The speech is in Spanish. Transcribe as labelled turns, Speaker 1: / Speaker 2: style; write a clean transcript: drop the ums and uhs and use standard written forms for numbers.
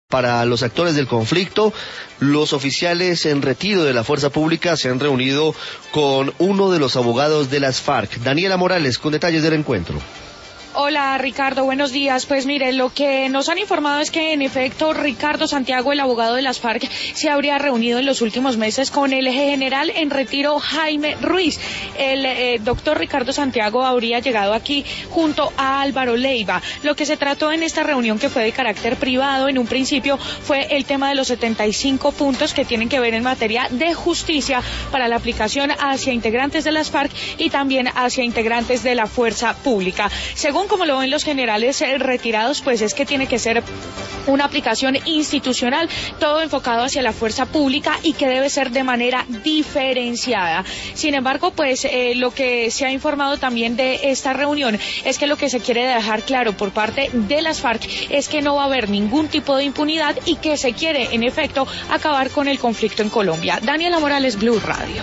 Speaker 1: Para los actores del conflicto, los oficiales en retiro de la fuerza pública se han reunido con uno de los abogados de las FARC. Daniela Morales, con detalles del encuentro.
Speaker 2: Hola Ricardo, buenos días. Pues mire, lo que nos han informado es que en efecto Ricardo Santiago, el abogado de las FARC, se habría reunido en los últimos meses con el general en retiro Jaime Ruiz. El doctor Ricardo Santiago habría llegado aquí junto a Álvaro Leiva. Lo que se trató en esta reunión, que fue de carácter privado en un principio, fue el tema de los 75 puntos que tienen que ver en materia de justicia para la aplicación hacia integrantes de las FARC y también hacia integrantes de la fuerza pública. Según como lo ven los generales retirados, pues es que tiene que ser una aplicación institucional, todo enfocado hacia la fuerza pública y que debe ser de manera diferenciada. Sin embargo, pues lo que se ha informado también de esta reunión es que lo que se quiere dejar claro por parte de las FARC es que no va a haber ningún tipo de impunidad y que se quiere, en efecto, acabar con el conflicto en Colombia. Daniela Morales, Blue Radio.